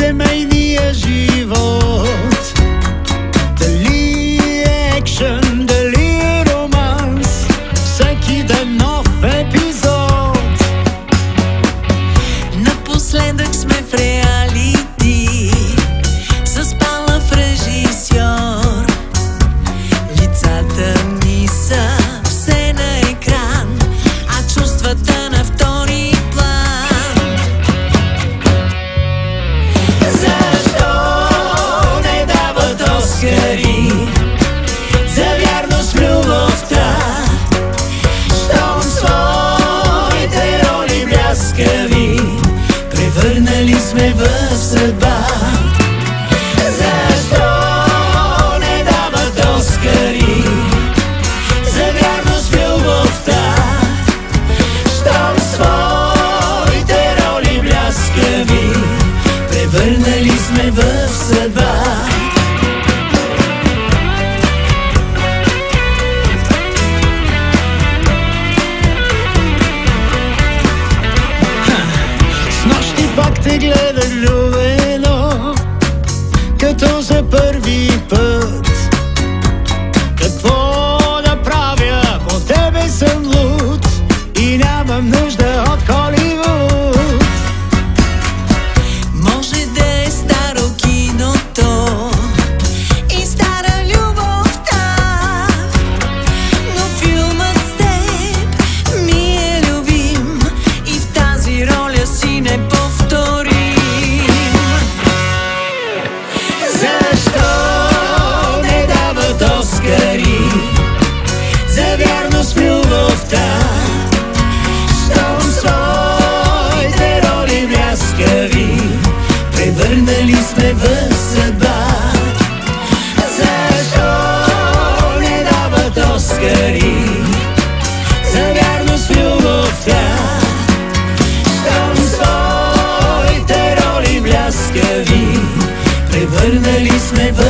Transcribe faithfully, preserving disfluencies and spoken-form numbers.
семейния живот. Дали е екшън, дали е романс, всеки ден нов епизод. Напоследък сме в реалити, с палав режисьор. Лицата ни са все на екран, а чувствата на втори план. Защо не дават Оскари за вярност в любовта? Щом своите роли бляскави превърнали сме в съдба. Защо не дават Оскари за вярност в любовта? Щом своите роли бляскави превърнали сме в съдба. Снощи пак те гледах влюбено, като за първи път. Какво да правя, по тебе съм луд и нямам нужда от Холивуд. Може да е старо киното и стара любовта, но филмът с теб ми е любим и в тази роля си неповторим. Защо не дават Оскари за вярност в любовта? Щом своите роли бляскави превърнали сме в съдба. Защо не дават Оскари за вярност в любовта? Щом своите роли бляскави превърнали сме в